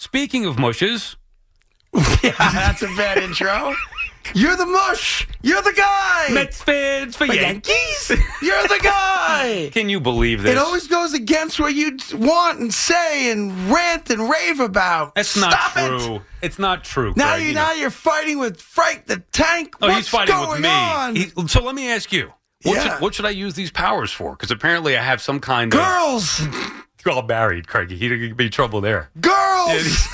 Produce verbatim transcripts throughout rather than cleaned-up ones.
Speaking of mushes. Yeah, that's a bad intro. You're the mush. You're the guy. Mets fans for, For Yankees. Yankees. You're the guy. Can you believe this? It always goes against what you want and say and rant and rave about. That's Stop not true. It. It's not true. Now Craig, you you now know. you're fighting with Frank the Tank. Oh, What's he's fighting going with me. on? He, so let me ask you, what, Yeah. should, what should I use these powers for? Because apparently I have some kind Girls. of... You're all married, Craigie. He'd be in trouble there. Girls.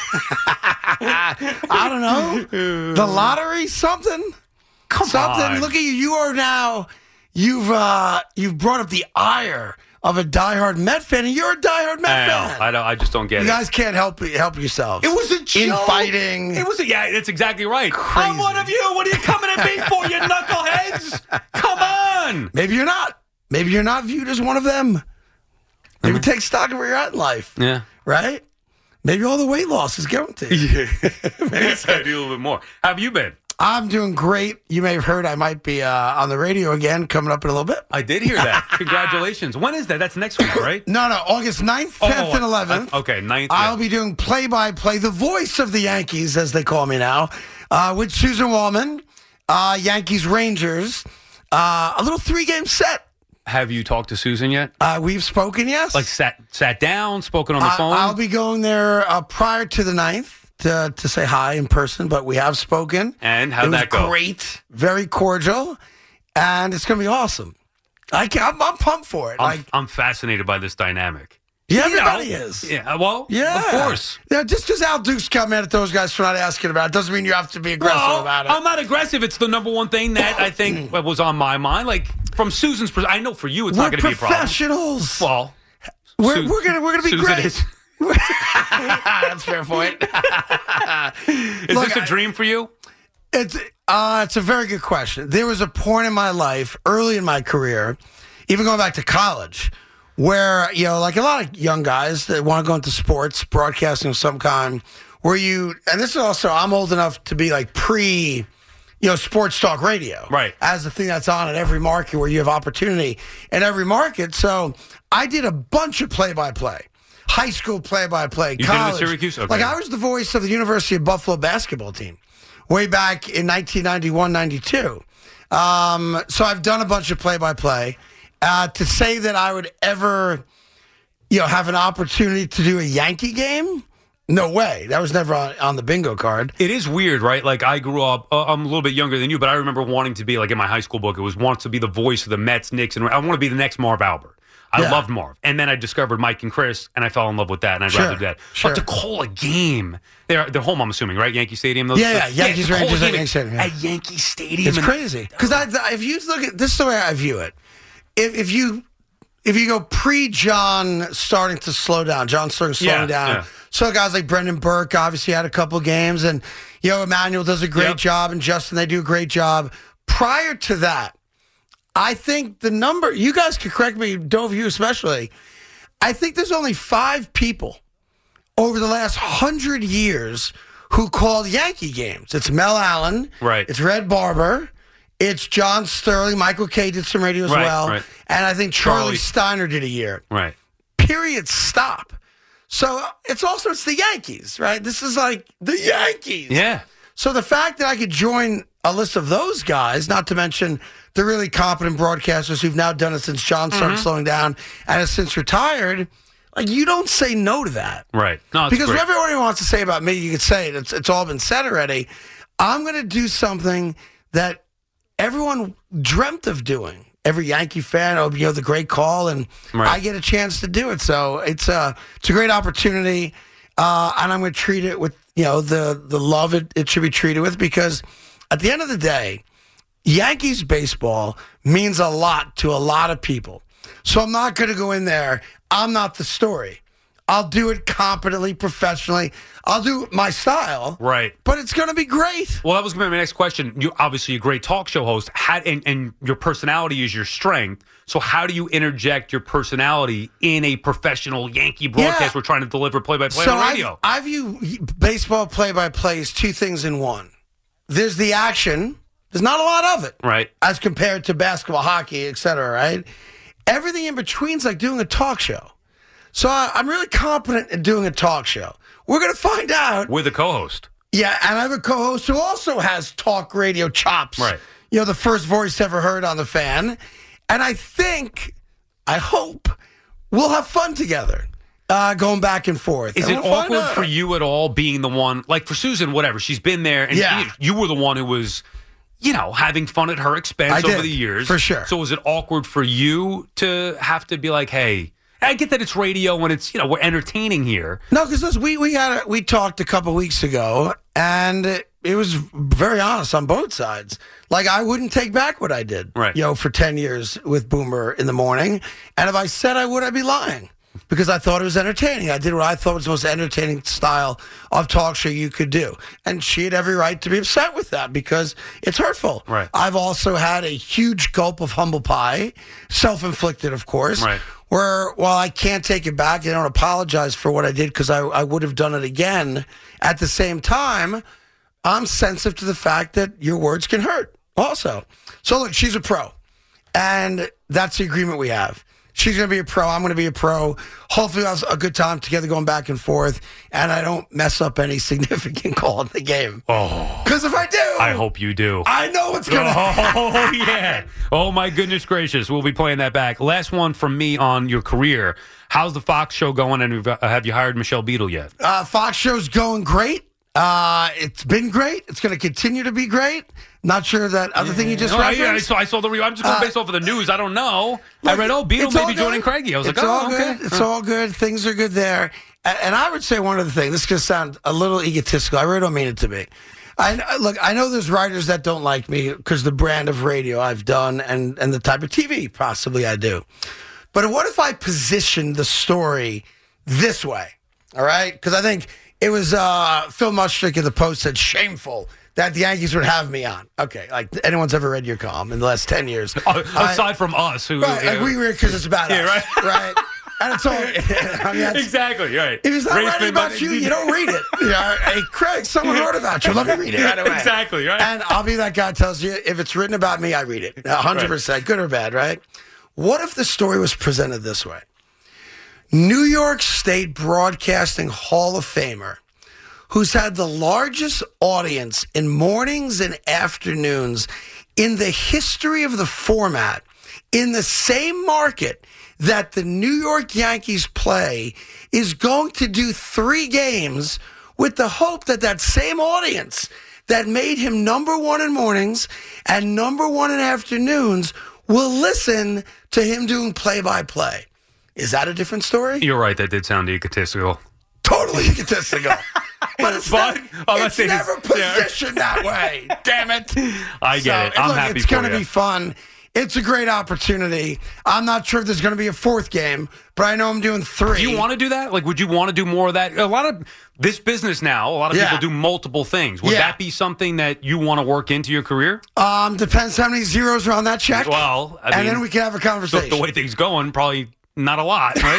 I don't know. The lottery, something. Come something. on. Look at you. You are now. You've uh, you've brought up the ire of a diehard Met fan, and you're a diehard Met I fan. know. I, don't, I just don't get You it. guys can't help help yourselves. It was a joke. Infighting. It was a, yeah, that's exactly right. Crazy. I'm one of you. What are you coming at me for, you knuckleheads? Come on. Maybe you're not. Maybe you're not viewed as one of them. Maybe take stock of where you're at in life. Yeah. Right? Maybe all the weight loss is going to you. Yeah. Maybe I do a little bit more. How have you been? I'm doing great. You may have heard I might be uh, on the radio again coming up in a little bit. I did hear that. Congratulations. When is that? That's next week, right? No, no, August ninth, tenth, Oh, and eleventh. uh, okay, ninth. I'll yeah. be doing play-by-play, the voice of the Yankees, as they call me now, uh, with Susan Wallman, uh, Yankees Rangers, uh, a little three-game set. Have you talked to Susan yet? Uh, we've spoken, yes. Like sat sat down, spoken on the I- phone? I'll be going there uh, prior to the ninth to, to say hi in person, but we have spoken. And how'd it was that go? Great, very cordial, and it's going to be awesome. I can, I'm, I'm pumped for it. I'm, like, I'm fascinated by this dynamic. yeah, You know. everybody is. Yeah, well, Yeah, of course. Yeah, just because Al Duke's got mad at those guys for not asking about it doesn't mean you have to be aggressive Well, about it. I'm not aggressive. It's the number one thing that I think was on my mind. Like, from Susan's perspective, I know for you it's We're not going to be a problem. professionals. Well, we're Su- we're gonna we're gonna be Susan great. is- That's a fair point. Is Look, this a I- dream for you? It's uh, it's a very good question. There was a point in my life, early in my career, even going back to college, where, you know, like a lot of young guys that want to go into sports, broadcasting of some kind, where you, and this is also, I'm old enough to be like pre, you know, sports talk radio. Right. As the thing that's on in every market where you have opportunity in every market. So I did a bunch of play-by-play. High school play-by-play, You did it college. at Syracuse? Okay. Like I was the voice of the University of Buffalo basketball team way back in nineteen ninety-one ninety-two. Um, so I've done a bunch of play-by-play. Uh, to say that I would ever, you know, have an opportunity to do a Yankee game, no way. That was never on, on the bingo card. It is weird, right? Like, I grew up, uh, I'm a little bit younger than you, but I remember wanting to be, like, in my high school book, it was wants to be the voice of the Mets, Knicks, and I want to be the next Marv Albert. I Yeah. loved Marv. And then I discovered Mike and Chris, and I fell in love with that, and I'd Sure, rather do that. sure. But to call a game, they're, they're home, I'm assuming, right? Yankee Stadium? Those, Yeah, yeah, Yankees, to call a Rangers, game Yankee Stadium, yeah. At Yankee Stadium. It's and- crazy. Because if you look at this is the way I view it. If, if you if you go pre-John starting to slow down, John starting slowing Yeah, down. yeah. So guys like Brendan Burke obviously had a couple games, and you know Emmanuel does a great Yep. job, and Justin they do a great job. Prior to that, I think the number you guys could correct me, Dove, you especially. I think there's only five people over the last hundred years who called Yankee games. It's Mel Allen, Right. It's Red Barber, it's John Sterling. Michael Kay did some radio as Right, well, right. and I think Charlie, Charlie. Steiner did a year. Right. Period. Stop. So it's also it's the Yankees, right? This is like the Yankees. Yeah. So the fact that I could join a list of those guys, not to mention the really competent broadcasters who've now done it since John started Mm-hmm. slowing down and has since retired, like you don't say no to that. Right. No, it's Because great. whatever everyone wants to say about me, you could say it. It's, it's all been said already. I'm going to do something that everyone dreamt of doing. Every Yankee fan, oh, you know, the great call, and Right. I get a chance to do it. So it's a, it's a great opportunity, uh, and I'm going to treat it with, you know, the, the love it, it should be treated with, because at the end of the day, Yankees baseball means a lot to a lot of people. So I'm not going to go in there. I'm not the story. I'll do it competently, professionally. I'll do my style. Right. But it's going to be great. Well, that was going to be my next question. You're obviously a great talk show host, how, and, and your personality is your strength. So how do you interject your personality in a professional Yankee broadcast Yeah. we're trying to deliver play-by-play so on I, radio? I view baseball play-by-play as two things in one. There's the action. There's not a lot of it. Right. As compared to basketball, hockey, et cetera, right? Everything in between is like doing a talk show. So I, I'm really competent at doing a talk show We're going to find out. With a co-host. Yeah, and I have a co-host who also has talk radio chops. Right. You know, the first voice ever heard on The Fan. And I think, I hope, we'll have fun together. Uh, going back and forth. Is and it we'll awkward for you at all being the one, like for Susan, whatever, she's been there, and Yeah. you, you were the one who was, you know, having fun at her expense I over did, the years. for sure. So is it awkward for you to have to be like, hey, I get that it's radio and it's, you know, we're entertaining here. No, because we we had a, we talked a couple weeks ago, and it, it was very honest on both sides. Like, I wouldn't take back what I did, Right. you know, for ten years with Boomer in the morning. And if I said I would, I'd be lying. Because I thought it was entertaining. I did what I thought was the most entertaining style of talk show you could do. And she had every right to be upset with that because it's hurtful. Right. I've also had a huge gulp of humble pie, self-inflicted, of course, Right. where while I can't take it back, I don't apologize for what I did because I, I would have done it again. At the same time, I'm sensitive to the fact that your words can hurt also. So look, she's a pro. And that's the agreement we have. She's going to be a pro. I'm going to be a pro. Hopefully, we'll have a good time together going back and forth, and I don't mess up any significant call in the game. Oh. Because if I do, I hope you do. I know what's going to happen. Oh, yeah. Oh, my goodness gracious. We'll be playing that back. Last one from me on your career. How's the Fox show going, and have you hired Michelle Beadle yet? Uh, Fox show's going great. Uh, it's been great. It's going to continue to be great. Not sure that other thing you just Oh, referenced. yeah, I saw, I saw the review. I'm just going Uh, based off of the news. I don't know. I read, oh, Beadle It's may all be good. joining Craigie. I was it's like, oh, all okay. good. It's all good. Things are good there. And, and I would say one other thing. This is going to sound a little egotistical. I really don't mean it to be. I look. I know there's writers that don't like me because the brand of radio I've done and and the type of T V possibly I do. But what if I positioned the story this way? All right, because I think it was uh, Phil Mustrick in the Post said shameful that the Yankees would have me on. Okay, like anyone's ever read your column in the last ten years? Aside I, from us, who right, you like know, we read because it's about Yeah, us, right. right? And it's all I mean, that's, exactly right. if it's not Race writing been- about you, you don't read it. You know, hey, Craig, someone wrote about you. Let me read it right away. Exactly, right. And I'll be that guy who tells you, if it's written about me, I read it. one hundred percent, good or bad, right? What if the story was presented this way? New York State Broadcasting Hall of Famer, who's had the largest audience in mornings and afternoons in the history of the format, in the same market that the New York Yankees play, is going to do three games with the hope that that same audience that made him number one in mornings and number one in afternoons will listen to him doing play-by-play. Is that a different story? You're right. That did sound egotistical. Totally egotistical. But it's, But- not, oh, it's let's say never this- yeah. positioned that way. Damn it. I get it. and I'm look, happy it's for gonna you. be fun. It's a great opportunity. I'm not sure if there's going to be a fourth game, but I know I'm doing three. Do you want to do that? Like, would you want to do more of that? A lot of this business now, a lot of Yeah. people do multiple things. Would Yeah. that be something that you want to work into your career? Um, depends how many zeros are on that check. Well, I and mean, then we can have a so conversation. the way things going, probably not a lot, right?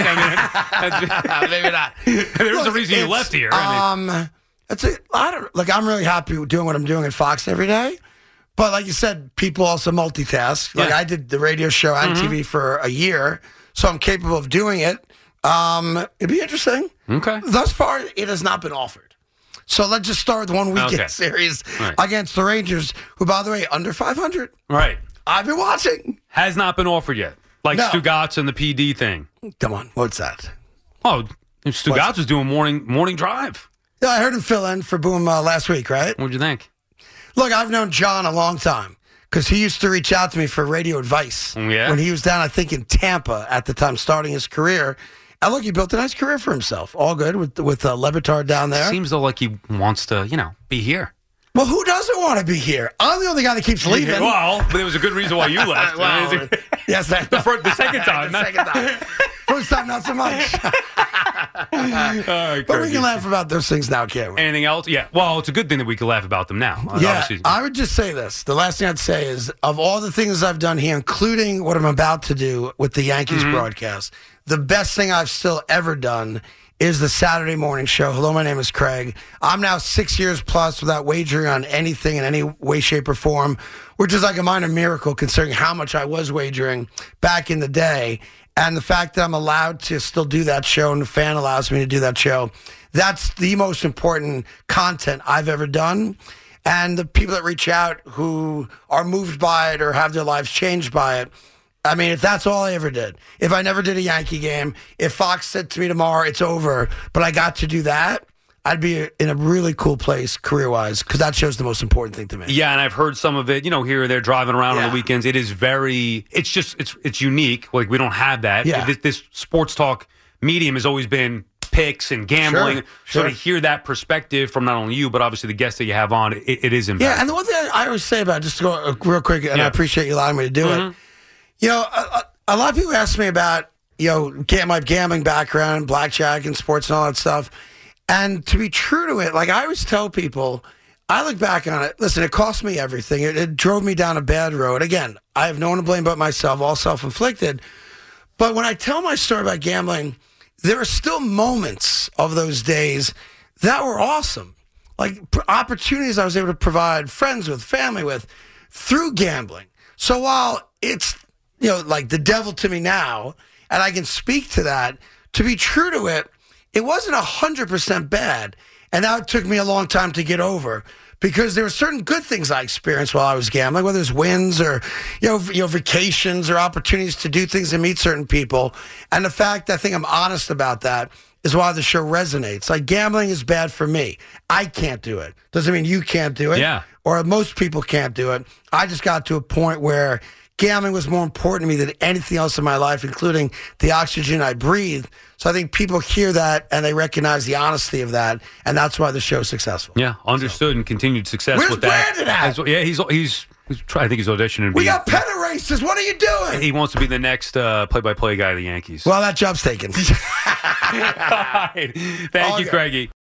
I mean, Maybe not. there's a Look, reason you it's, left here. I mean, Um, it's a, I don't like. I'm really happy with doing what I'm doing at Fox every day. But like you said, people also multitask. Like Yeah. I did the radio show and T V for a year, so I'm capable of doing it. Um, it'd be interesting. okay. Thus far, it has not been offered. So let's just start with one weekend Okay. series Right. against the Rangers, who, by the way, under five hundred. Right. I've been watching. Has not been offered yet. Like No. Stugatz and the P D thing. Come on, what's that? Oh, Stugatz was doing morning morning drive. Yeah, I heard him fill in for Boom uh, last week, right? What'd you think? Look, I've known John a long time because he used to reach out to me for radio advice Yeah? when he was down, I think, in Tampa at the time, starting his career. And look, he built a nice career for himself. All good with with uh, Levitard down there. Seems though like he wants to, you know, be here. Well, who doesn't want to be here? I'm the only guy that keeps leaving. Well, but there was a good reason why you left. Well, yes, I the, first, the second time. the not- second time. First time, not so much. All right, But we Kirky. can laugh about those things now, can't we? Anything else? Yeah. Well, it's a good thing that we can laugh about them now. Uh, Yeah, obviously- I would just say this. The last thing I'd say is, of all the things I've done here, including what I'm about to do with the Yankees Mm-hmm. broadcast, the best thing I've still ever done is the Saturday morning show. Hello, my name is Craig. I'm now six years plus without wagering on anything in any way, shape, or form, which is like a minor miracle considering how much I was wagering back in the day. And the fact that I'm allowed to still do that show and the fan allows me to do that show, that's the most important content I've ever done. And the people that reach out who are moved by it or have their lives changed by it, I mean, if that's all I ever did, if I never did a Yankee game, if Fox said to me tomorrow, it's over, but I got to do that, I'd be in a really cool place career-wise because that show's the most important thing to me. Yeah, and I've heard some of it, you know, here or there driving around yeah. on the weekends. It is very, it's just, it's it's unique. Like, we don't have that. Yeah. This, this sports talk medium has always been picks and gambling. Sure, so sure. to hear that perspective from not only you, but obviously the guests that you have on, it, it is impactful. Yeah, and the one thing I always say about it, just to go uh, real quick, and yeah. I appreciate you allowing me to do mm-hmm. it. You know, a, a lot of people ask me about, you know, gam- my gambling background, blackjack and sports and all that stuff. And to be true to it, like I always tell people, I look back on it, listen, it cost me everything. It, it drove me down a bad road. Again, I have no one to blame but myself, all self-inflicted. But when I tell my story about gambling, there are still moments of those days that were awesome. Like p- opportunities I was able to provide friends with, family with, through gambling. So while it's, you know, like the devil to me now, and I can speak to that, to be true to it, it wasn't one hundred percent bad. And that took me a long time to get over because there were certain good things I experienced while I was gambling, whether it's wins or, you know, you know, vacations or opportunities to do things and meet certain people. And the fact I think I'm honest about that is why the show resonates. Like gambling is bad for me. I can't do it. Doesn't mean you can't do it. Yeah. Or most people can't do it. I just got to a point where gambling was more important to me than anything else in my life, including the oxygen I breathe. So I think people hear that and they recognize the honesty of that, and that's why the show's successful. Yeah, understood so. And continued success Where's with that. Brandon at? As, yeah, he's he's. he's try, I think he's auditioning. To we be, got pennant races. What are you doing? He wants to be the next uh, play-by-play guy of the Yankees. Well, that job's taken. All right. Thank All you, good. Craigie.